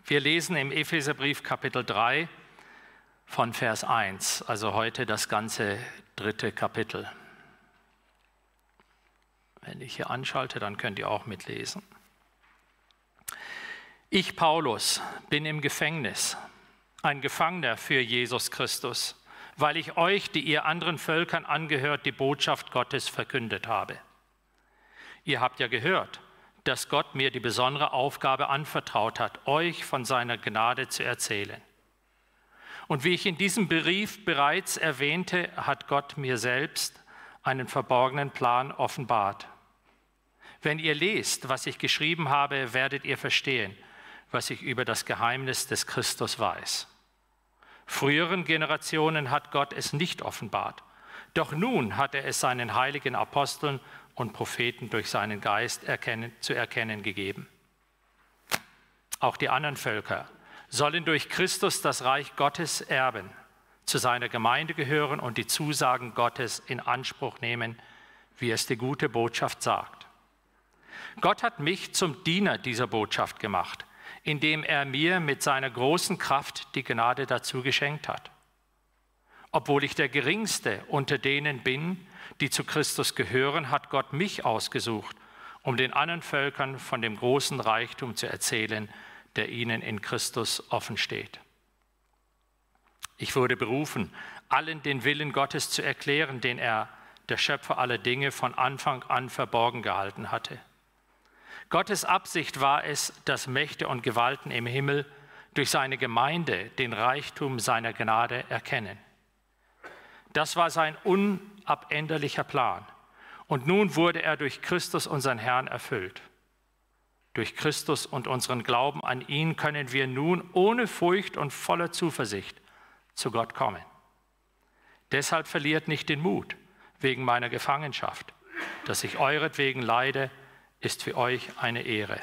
Wir lesen im Epheserbrief Kapitel 3 von Vers 1, also heute das ganze 3. Kapitel. Wenn ich hier anschalte, dann könnt ihr auch mitlesen. Ich, Paulus, bin im Gefängnis, ein Gefangener für Jesus Christus, weil ich euch, die ihr anderen Völkern angehört, die Botschaft Gottes verkündet habe. Ihr habt ja gehört, dass Gott mir die besondere Aufgabe anvertraut hat, euch von seiner Gnade zu erzählen. Und wie ich in diesem Brief bereits erwähnte, hat Gott mir selbst einen verborgenen Plan offenbart. Wenn ihr lest, was ich geschrieben habe, werdet ihr verstehen, was ich über das Geheimnis des Christus weiß. Früheren Generationen hat Gott es nicht offenbart, doch nun hat er es seinen heiligen Aposteln und Propheten durch seinen Geist zu erkennen gegeben. Auch die anderen Völker sollen durch Christus das Reich Gottes erben, zu seiner Gemeinde gehören und die Zusagen Gottes in Anspruch nehmen, wie es die gute Botschaft sagt. Gott hat mich zum Diener dieser Botschaft gemacht, indem er mir mit seiner großen Kraft die Gnade dazu geschenkt hat. Obwohl ich der Geringste unter denen bin, die zu Christus gehören, hat Gott mich ausgesucht, um den anderen Völkern von dem großen Reichtum zu erzählen, der ihnen in Christus offen steht. Ich wurde berufen, allen den Willen Gottes zu erklären, den er, der Schöpfer aller Dinge, von Anfang an verborgen gehalten hatte. Gottes Absicht war es, dass Mächte und Gewalten im Himmel durch seine Gemeinde den Reichtum seiner Gnade erkennen. Das war sein unabänderlicher Plan. Und nun wurde er durch Christus, unseren Herrn, erfüllt. Durch Christus und unseren Glauben an ihn können wir nun ohne Furcht und voller Zuversicht zu Gott kommen. Deshalb verliert nicht den Mut wegen meiner Gefangenschaft. Dass ich euretwegen leide, ist für euch eine Ehre.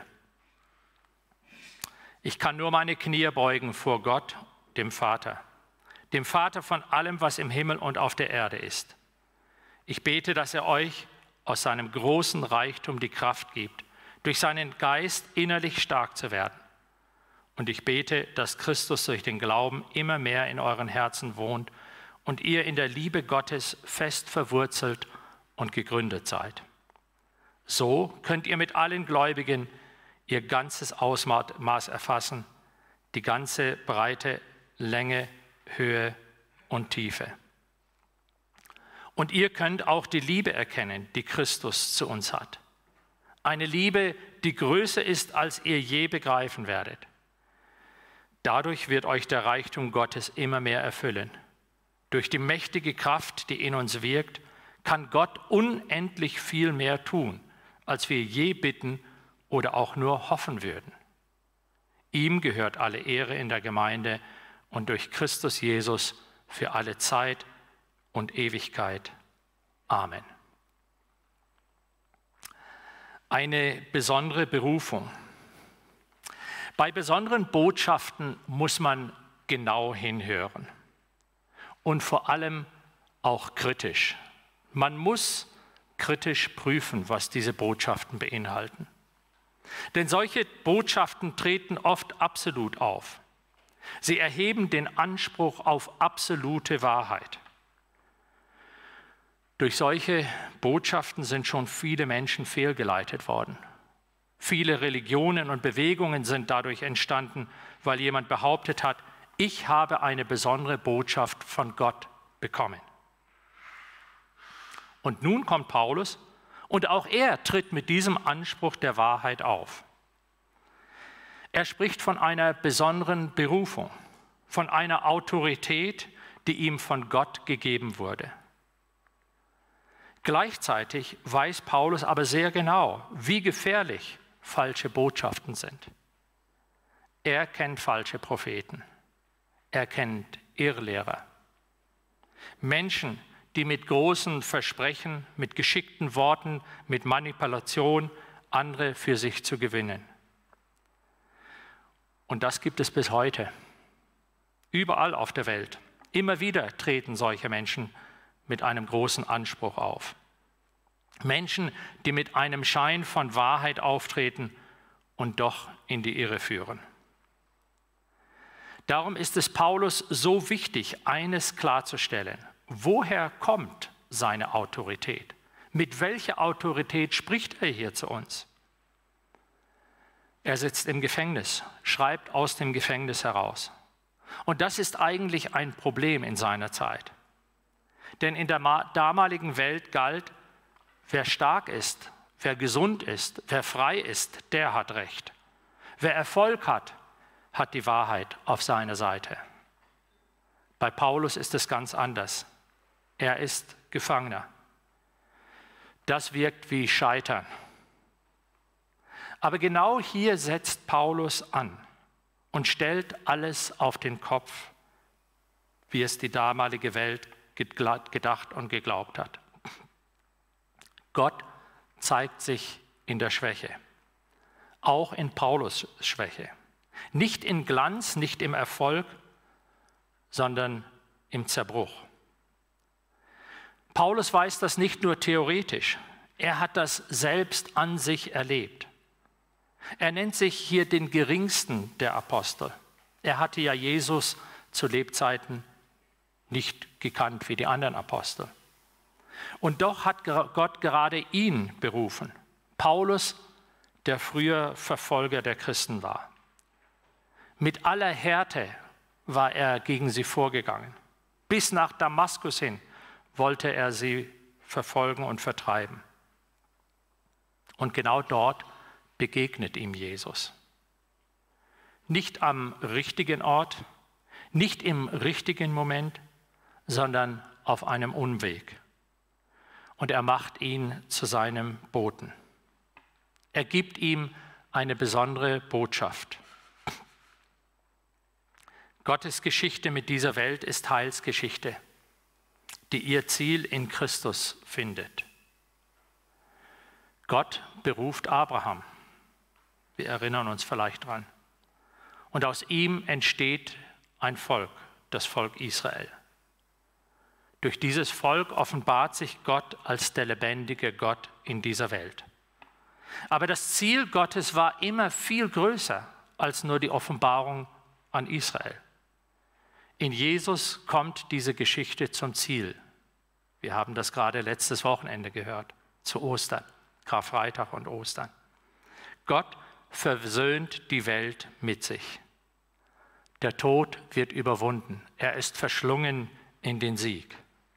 Ich kann nur meine Knie beugen vor Gott, dem Vater von allem, was im Himmel und auf der Erde ist. Ich bete, dass er euch aus seinem großen Reichtum die Kraft gibt, durch seinen Geist innerlich stark zu werden. Und ich bete, dass Christus durch den Glauben immer mehr in euren Herzen wohnt und ihr in der Liebe Gottes fest verwurzelt und gegründet seid. So könnt ihr mit allen Gläubigen ihr ganzes Ausmaß erfassen, die ganze Breite, Länge, Höhe und Tiefe. Und ihr könnt auch die Liebe erkennen, die Christus zu uns hat. Eine Liebe, die größer ist, als ihr je begreifen werdet. Dadurch wird euch der Reichtum Gottes immer mehr erfüllen. Durch die mächtige Kraft, die in uns wirkt, kann Gott unendlich viel mehr tun, als wir je bitten oder auch nur hoffen würden. Ihm gehört alle Ehre in der Gemeinde und durch Christus Jesus für alle Zeit und Ewigkeit. Amen. Eine besondere Berufung. Bei besonderen Botschaften muss man genau hinhören und vor allem auch kritisch. Man muss kritisch prüfen, was diese Botschaften beinhalten. Denn solche Botschaften treten oft absolut auf. Sie erheben den Anspruch auf absolute Wahrheit. Durch solche Botschaften sind schon viele Menschen fehlgeleitet worden. Viele Religionen und Bewegungen sind dadurch entstanden, weil jemand behauptet hat, ich habe eine besondere Botschaft von Gott bekommen. Und nun kommt Paulus und auch er tritt mit diesem Anspruch der Wahrheit auf. Er spricht von einer besonderen Berufung, von einer Autorität, die ihm von Gott gegeben wurde. Gleichzeitig weiß Paulus aber sehr genau, wie gefährlich falsche Botschaften sind. Er kennt falsche Propheten. Er kennt Irrlehrer. Menschen, die mit großen Versprechen, mit geschickten Worten, mit Manipulation andere für sich zu gewinnen. Und das gibt es bis heute. Überall auf der Welt. Immer wieder treten solche Menschen mit einem großen Anspruch auf. Menschen, die mit einem Schein von Wahrheit auftreten und doch in die Irre führen. Darum ist es Paulus so wichtig, eines klarzustellen. Woher kommt seine Autorität? Mit welcher Autorität spricht er hier zu uns? Er sitzt im Gefängnis, schreibt aus dem Gefängnis heraus. Und das ist eigentlich ein Problem in seiner Zeit. Denn in der damaligen Welt galt, wer stark ist, wer gesund ist, wer frei ist, der hat Recht. Wer Erfolg hat, hat die Wahrheit auf seiner Seite. Bei Paulus ist es ganz anders. Er ist Gefangener. Das wirkt wie Scheitern. Aber genau hier setzt Paulus an und stellt alles auf den Kopf, wie es die damalige Welt gedacht und geglaubt hat. Gott zeigt sich in der Schwäche, auch in Paulus' Schwäche. Nicht in Glanz, nicht im Erfolg, sondern im Zerbruch. Paulus weiß das nicht nur theoretisch, er hat das selbst an sich erlebt. Er nennt sich hier den geringsten der Apostel. Er hatte ja Jesus zu Lebzeiten nicht gekannt wie die anderen Apostel. Und doch hat Gott gerade ihn berufen. Paulus, der früher Verfolger der Christen war. Mit aller Härte war er gegen sie vorgegangen. Bis nach Damaskus hin wollte er sie verfolgen und vertreiben. Und genau dort begegnet ihm Jesus. Nicht am richtigen Ort, nicht im richtigen Moment, sondern auf einem Umweg. Und er macht ihn zu seinem Boten. Er gibt ihm eine besondere Botschaft. Gottes Geschichte mit dieser Welt ist Heilsgeschichte, die ihr Ziel in Christus findet. Gott beruft Abraham. Wir erinnern uns vielleicht dran. Und aus ihm entsteht ein Volk, das Volk Israel. Durch dieses Volk offenbart sich Gott als der lebendige Gott in dieser Welt. Aber das Ziel Gottes war immer viel größer als nur die Offenbarung an Israel. In Jesus kommt diese Geschichte zum Ziel. Wir haben das gerade letztes Wochenende gehört, zu Ostern, Karfreitag und Ostern. Gott versöhnt die Welt mit sich. Der Tod wird überwunden. Er ist verschlungen in den Sieg.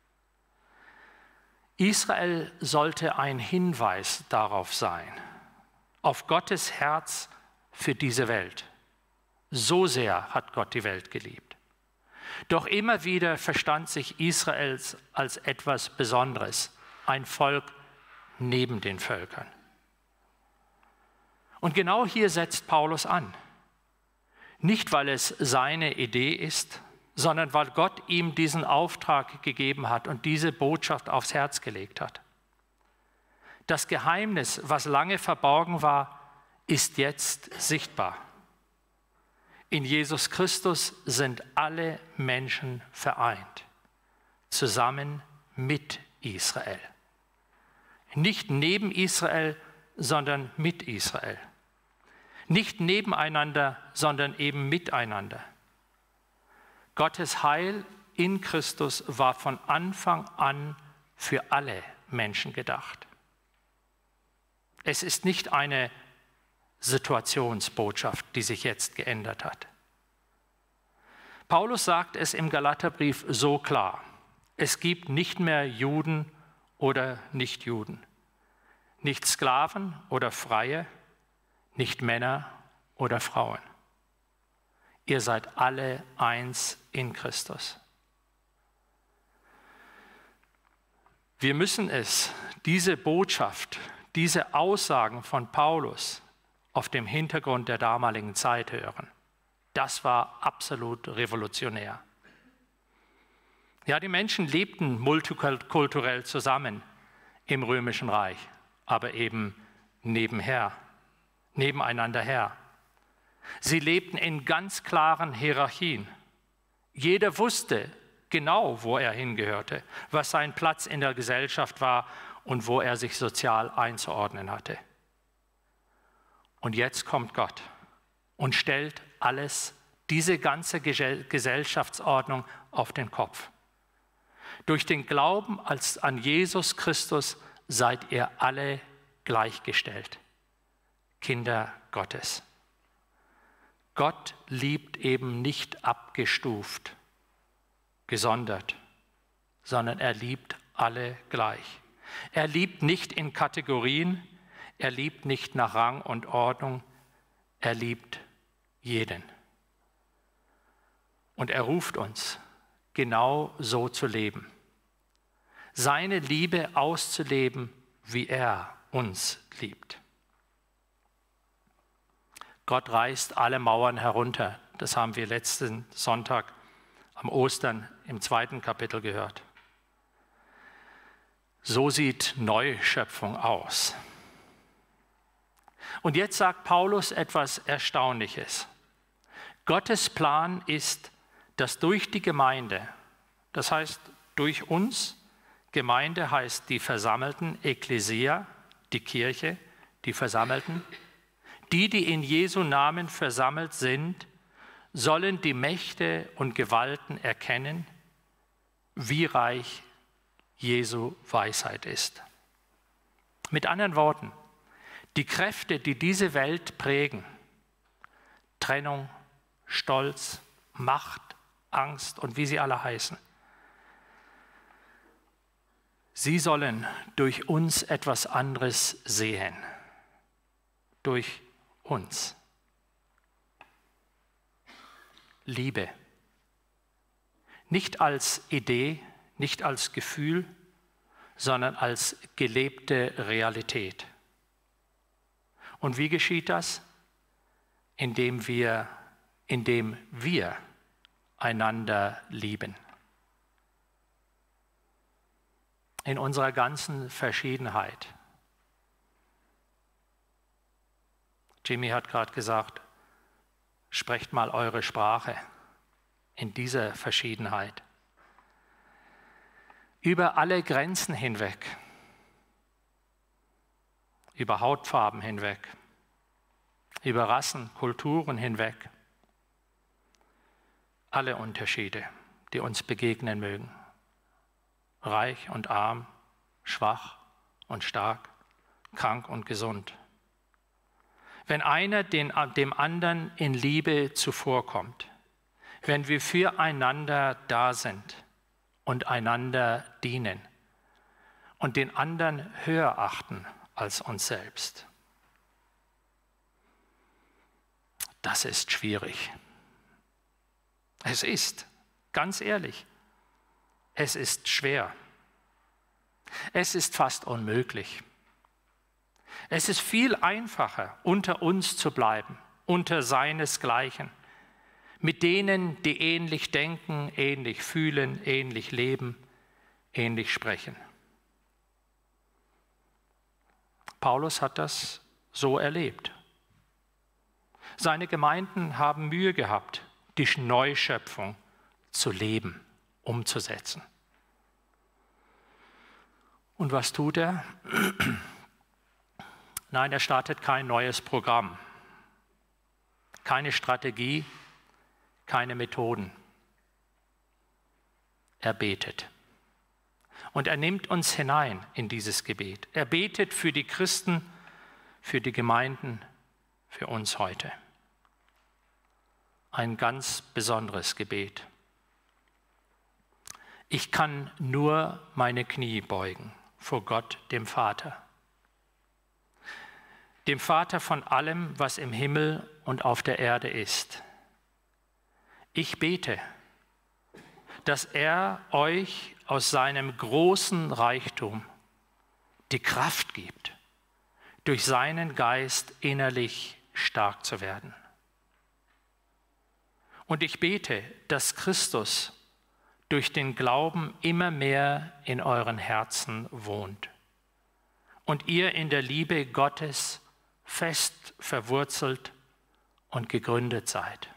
Israel sollte ein Hinweis darauf sein, auf Gottes Herz für diese Welt. So sehr hat Gott die Welt geliebt. Doch immer wieder verstand sich Israel als etwas Besonderes, ein Volk neben den Völkern. Und genau hier setzt Paulus an. Nicht, weil es seine Idee ist, sondern weil Gott ihm diesen Auftrag gegeben hat und diese Botschaft aufs Herz gelegt hat. Das Geheimnis, was lange verborgen war, ist jetzt sichtbar. In Jesus Christus sind alle Menschen vereint, zusammen mit Israel. Nicht neben Israel, sondern mit Israel. Nicht nebeneinander, sondern eben miteinander. Gottes Heil in Christus war von Anfang an für alle Menschen gedacht. Es ist nicht eine Situationsbotschaft, die sich jetzt geändert hat. Paulus sagt es im Galaterbrief so klar: Es gibt nicht mehr Juden oder Nichtjuden, nicht Sklaven oder Freie, nicht Männer oder Frauen. Ihr seid alle eins in Christus. Wir müssen diese Botschaft, diese Aussagen von Paulus auf dem Hintergrund der damaligen Zeit hören. Das war absolut revolutionär. Ja, die Menschen lebten multikulturell zusammen im Römischen Reich, aber eben nebeneinander her. Sie lebten in ganz klaren Hierarchien. Jeder wusste genau, wo er hingehörte, was sein Platz in der Gesellschaft war und wo er sich sozial einzuordnen hatte. Und jetzt kommt Gott und stellt alles diese ganze Gesellschaftsordnung auf den Kopf. Durch den Glauben an Jesus Christus seid ihr alle gleichgestellt, Kinder Gottes. Gott liebt eben nicht abgestuft, gesondert, sondern er liebt alle gleich. Er liebt nicht in Kategorien, er liebt nicht nach Rang und Ordnung, er liebt jeden. Und er ruft uns, genau so zu leben. Seine Liebe auszuleben, wie er uns liebt. Gott reißt alle Mauern herunter. Das haben wir letzten Sonntag am Ostern im 2. Kapitel gehört. So sieht Neuschöpfung aus. Und jetzt sagt Paulus etwas Erstaunliches. Gottes Plan ist, dass durch die Gemeinde, das heißt durch uns, Gemeinde heißt die Versammelten, Ekklesia, die Kirche, die Versammelten, die in Jesu Namen versammelt sind, sollen die Mächte und Gewalten erkennen, wie reich Jesu Weisheit ist. Mit anderen Worten, die Kräfte, die diese Welt prägen, Trennung, Stolz, Macht, Angst und wie sie alle heißen, sie sollen durch uns etwas anderes sehen. Durch uns. Liebe. Nicht als Idee, nicht als Gefühl, sondern als gelebte Realität. Und wie geschieht das? Indem wir einander lieben. In unserer ganzen Verschiedenheit. Jimmy hat gerade gesagt, sprecht mal eure Sprache in dieser Verschiedenheit. Über alle Grenzen hinweg, über Hautfarben hinweg, über Rassen, Kulturen hinweg. Alle Unterschiede, die uns begegnen mögen. Reich und arm, schwach und stark, krank und gesund. Wenn einer dem anderen in Liebe zuvorkommt, wenn wir füreinander da sind und einander dienen und den anderen höher achten als uns selbst. Das ist schwierig. Es ist, ganz ehrlich, es ist schwer. Es ist fast unmöglich. Es ist viel einfacher, unter uns zu bleiben, unter seinesgleichen, mit denen, die ähnlich denken, ähnlich fühlen, ähnlich leben, ähnlich sprechen. Paulus hat das so erlebt. Seine Gemeinden haben Mühe gehabt, die Neuschöpfung zu leben, umzusetzen. Und was tut er? Nein, er startet kein neues Programm, keine Strategie, keine Methoden. Er betet. Und er nimmt uns hinein in dieses Gebet. Er betet für die Christen, für die Gemeinden, für uns heute. Ein ganz besonderes Gebet. Ich kann nur meine Knie beugen vor Gott, dem Vater. Dem Vater von allem, was im Himmel und auf der Erde ist. Ich bete, dass er euch aus seinem großen Reichtum die Kraft gibt, durch seinen Geist innerlich stark zu werden. Und ich bete, dass Christus durch den Glauben immer mehr in euren Herzen wohnt und ihr in der Liebe Gottes fest verwurzelt und gegründet seid.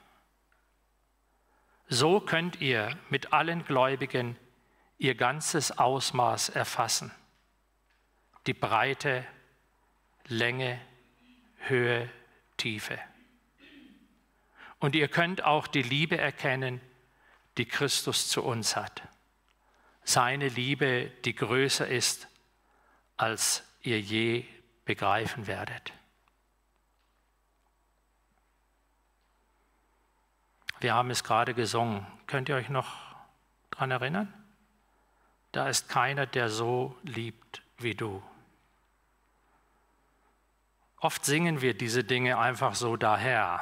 So könnt ihr mit allen Gläubigen ihr ganzes Ausmaß erfassen, die Breite, Länge, Höhe, Tiefe. Und ihr könnt auch die Liebe erkennen, die Christus zu uns hat. Seine Liebe, die größer ist, als ihr je begreifen werdet. Wir haben es gerade gesungen. Könnt ihr euch noch daran erinnern? Da ist keiner, der so liebt wie du. Oft singen wir diese Dinge einfach so daher.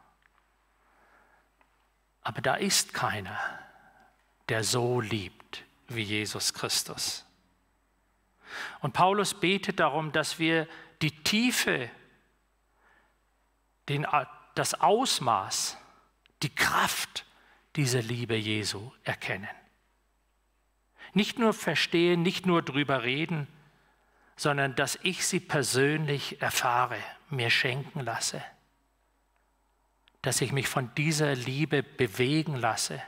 Aber da ist keiner, der so liebt wie Jesus Christus. Und Paulus betet darum, dass wir die Tiefe, das Ausmaß, die Kraft dieser Liebe Jesu erkennen. Nicht nur verstehen, nicht nur drüber reden, sondern dass ich sie persönlich erfahre, mir schenken lasse. Dass ich mich von dieser Liebe bewegen lasse,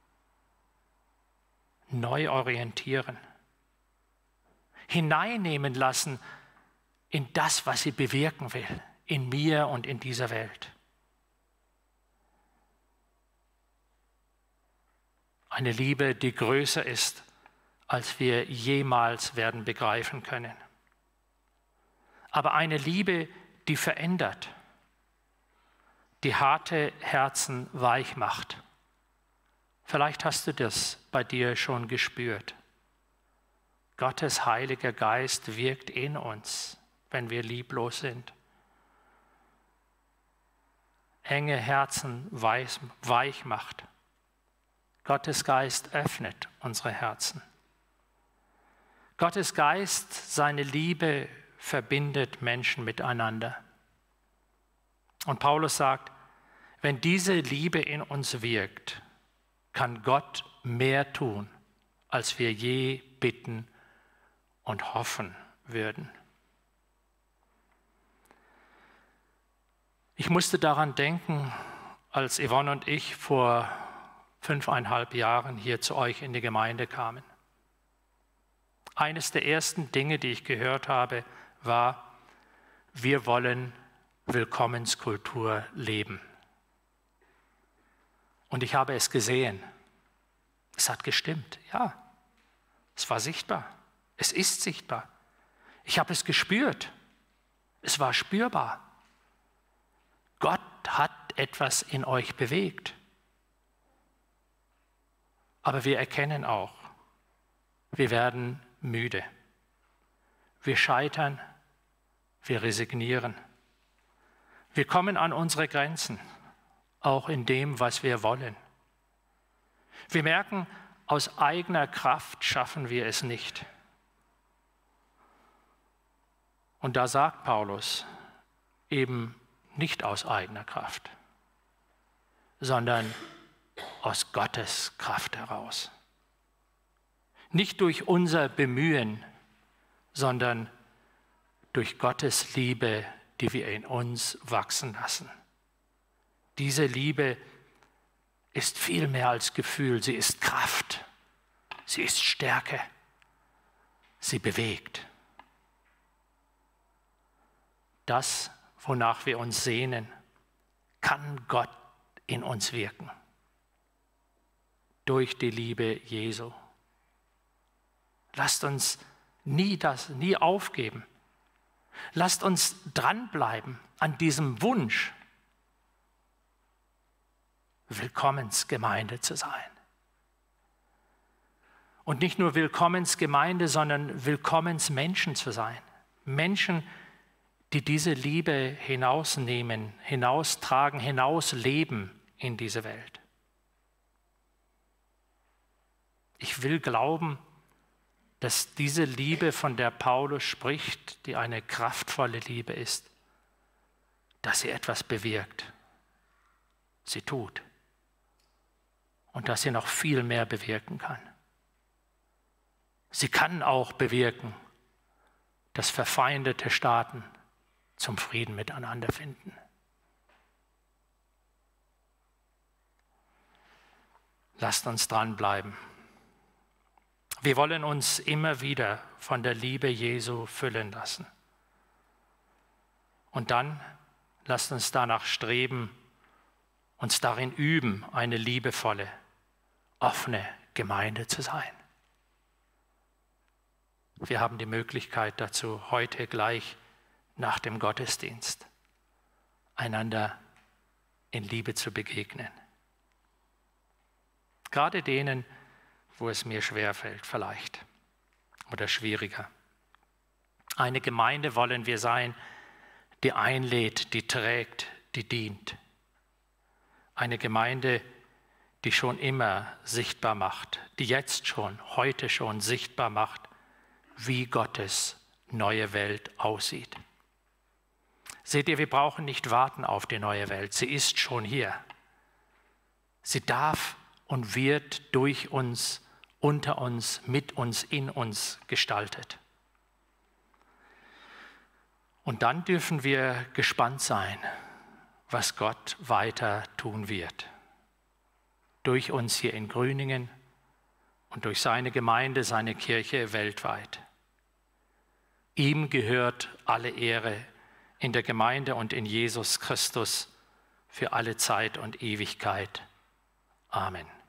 neu orientieren, hineinnehmen lassen in das, was sie bewirken will, in mir und in dieser Welt. Eine Liebe, die größer ist, als wir jemals werden begreifen können. Aber eine Liebe, die verändert, die harte Herzen weich macht. Vielleicht hast du das bei dir schon gespürt. Gottes Heiliger Geist wirkt in uns, wenn wir lieblos sind. Enge Herzen weich macht. Gottes Geist öffnet unsere Herzen. Gottes Geist, seine Liebe verbindet Menschen miteinander. Und Paulus sagt, wenn diese Liebe in uns wirkt, kann Gott mehr tun, als wir je bitten und hoffen würden. Ich musste daran denken, als Yvonne und ich vor 5,5 Jahren hier zu euch in die Gemeinde kamen. Eines der ersten Dinge, die ich gehört habe, war, wir wollen Willkommenskultur leben. Und ich habe es gesehen. Es hat gestimmt, ja. Es war sichtbar. Es ist sichtbar. Ich habe es gespürt. Es war spürbar. Gott hat etwas in euch bewegt. Aber wir erkennen auch, wir werden müde. Wir scheitern, wir resignieren. Wir kommen an unsere Grenzen, auch in dem, was wir wollen. Wir merken, aus eigener Kraft schaffen wir es nicht. Und da sagt Paulus, eben nicht aus eigener Kraft, sondern aus Gottes Kraft heraus. Nicht durch unser Bemühen, sondern durch Gottes Liebe, die wir in uns wachsen lassen. Diese Liebe ist viel mehr als Gefühl, sie ist Kraft, sie ist Stärke, sie bewegt. Das, wonach wir uns sehnen, kann Gott in uns wirken. Durch die Liebe Jesu. Lasst uns nie aufgeben. Lasst uns dranbleiben an diesem Wunsch, Willkommensgemeinde zu sein. Und nicht nur Willkommensgemeinde, sondern Willkommensmenschen zu sein. Menschen, die diese Liebe hinausnehmen, hinaustragen, hinausleben in diese Welt. Ich will glauben, dass diese Liebe, von der Paulus spricht, die eine kraftvolle Liebe ist, dass sie etwas bewirkt. Sie tut. Und dass sie noch viel mehr bewirken kann. Sie kann auch bewirken, dass verfeindete Staaten zum Frieden miteinander finden. Lasst uns dranbleiben. Wir wollen uns immer wieder von der Liebe Jesu füllen lassen. Und dann lasst uns danach streben, uns darin üben, eine liebevolle, offene Gemeinde zu sein. Wir haben die Möglichkeit dazu, heute gleich nach dem Gottesdienst einander in Liebe zu begegnen. Gerade denen, wo es mir schwerfällt vielleicht oder schwieriger. Eine Gemeinde wollen wir sein, die einlädt, die trägt, die dient. Eine Gemeinde, die schon immer sichtbar macht, die jetzt schon, heute schon sichtbar macht, wie Gottes neue Welt aussieht. Seht ihr, wir brauchen nicht warten auf die neue Welt. Sie ist schon hier. Sie darf und wird durch uns, unter uns, mit uns, in uns gestaltet. Und dann dürfen wir gespannt sein, was Gott weiter tun wird. Durch uns hier in Grüningen und durch seine Gemeinde, seine Kirche weltweit. Ihm gehört alle Ehre in der Gemeinde und in Jesus Christus für alle Zeit und Ewigkeit. Amen.